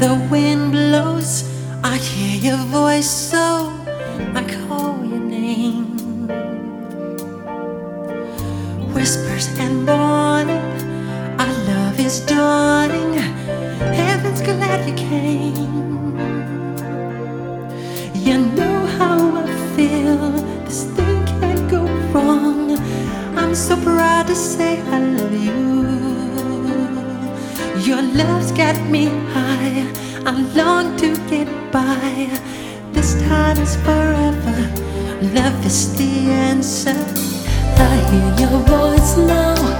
the wind blows, I hear your voice, so I call your name. Whispers and warning, our love is dawning. Heaven's glad you came. You know how I feel, this thing can't go wrong. I'm so proud to say I love you. Your love's got me high, I long to get by. This time is forever, love is the answer. I hear your voice now,